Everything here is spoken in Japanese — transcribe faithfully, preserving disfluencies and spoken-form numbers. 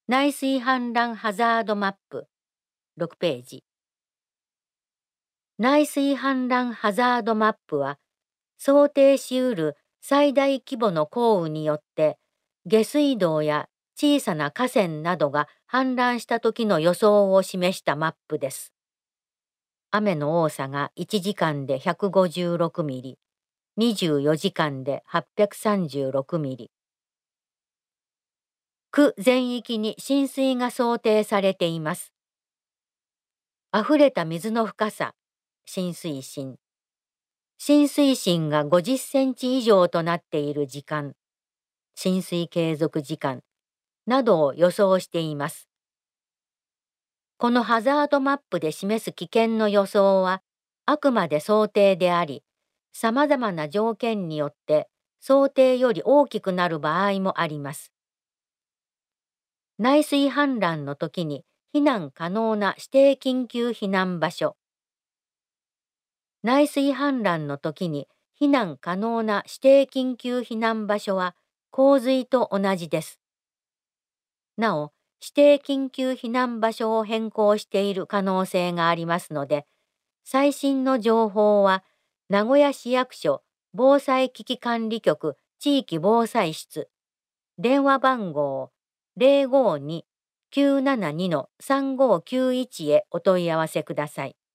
内水氾濫ハザードマップろくページ。内水氾濫ハザードマップは、想定しうる最大規模の降雨によって下水道や小さな河川などが氾濫した時の予想を示したマップです。雨の多さがいちじかんでひゃくごじゅうろくミリ、にじゅうよじかんではっぴゃくさんじゅうろくミリ。区全域に浸水が想定されています。溢れた水の深さ、浸水深。浸水深がごじゅっセンチ以上となっている時間、浸水継続時間などを予想しています。このハザードマップで示す危険の予想はあくまで想定であり、様々な条件によって想定より大きくなる場合もあります。内水氾濫の時に避難可能な指定緊急避難場所。内水氾濫の時に避難可能な指定緊急避難場所は洪水と同じです。なお、指定緊急避難場所を変更している可能性がありますので、最新の情報は名古屋市役所防災危機管理局地域防災室、電話番号 ゼロごに きゅうななに さんごきゅういち へお問い合わせください。